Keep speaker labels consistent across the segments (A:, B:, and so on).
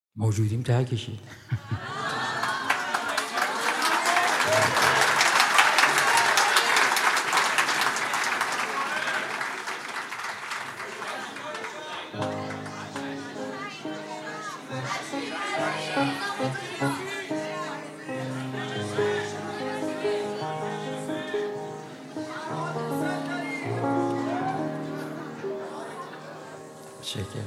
A: موجودیم ته کشید. شکر.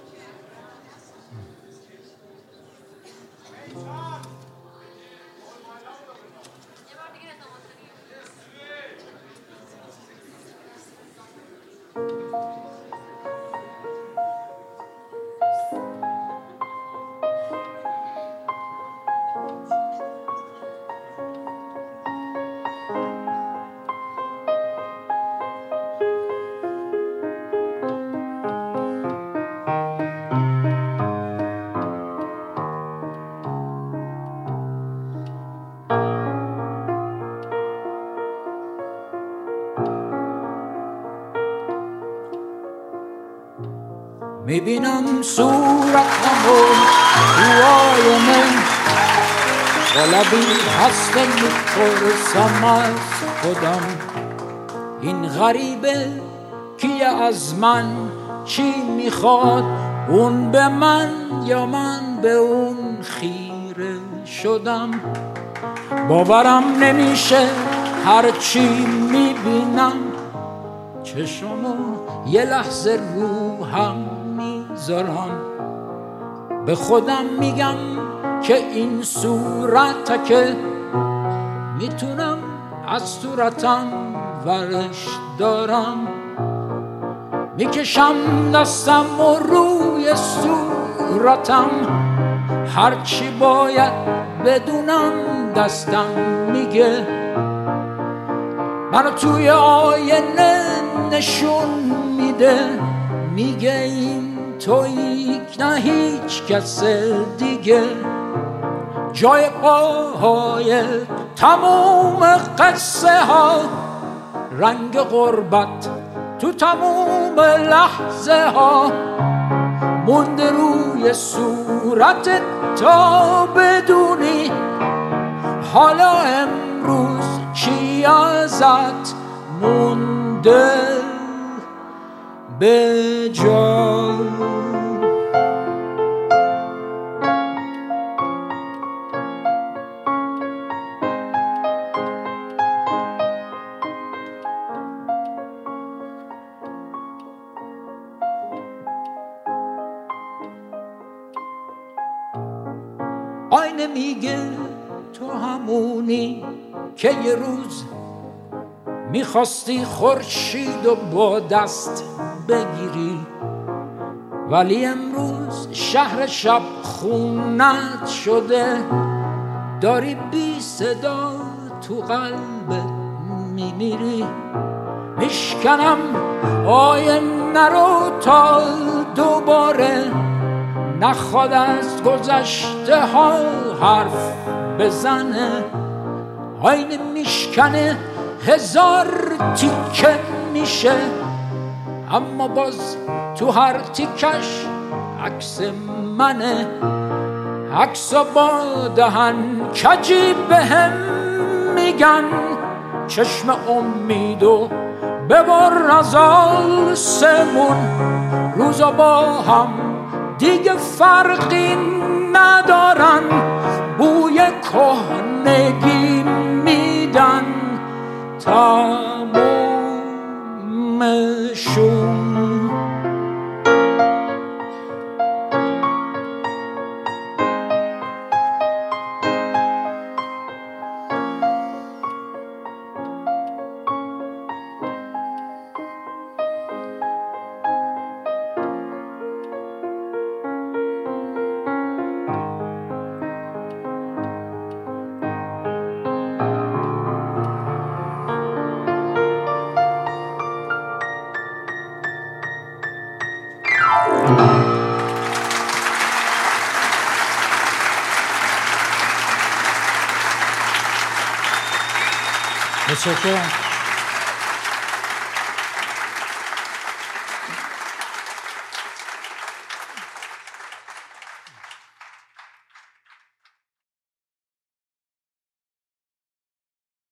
A: میبینم صورتمو تو آینه، با لبی هسته میپرسم از خودم این غریبه کیه، از من چی میخواد، اون به من یا من به اون خیره شدم. باورم نمیشه هرچی میبینم، چشمو یه لحظه رو هم میذارم، به خودم میگم که این صورته که میتونم از صورتم ورش دارم. میکشم دستم و روی صورتم، هرچی باید بدونم دستم میگه، منو توی آینه نشون میده، میگه این تویی نه هیچ کس دیگه. جای پاهای تموم قصه ها، رنگ غربت تو تموم لحظه ها، مونده روی صورتت تا بدونی حالا امروز چی ازت مونده به جا. آینه میگه تو همونی که یه روز میخواستی خورشید و با دست بگیری، ولی امروز شهر شب خونت شده، داری بی صدا تو قلبت میمیری. میشکنم آینه رو تا دوباره نخواد از گذشته ها حرف بزنه. آینه میشکنه هزار تیکه میشه، اما باز تو هر تیکش عکس منه. عکسا با دهن کجی بهم میگن چشم امیدو ببر از آسمون، روزا با هم دیگه فرقی ندارن، بوی کهنگی میدن تمومشون. متشکرم.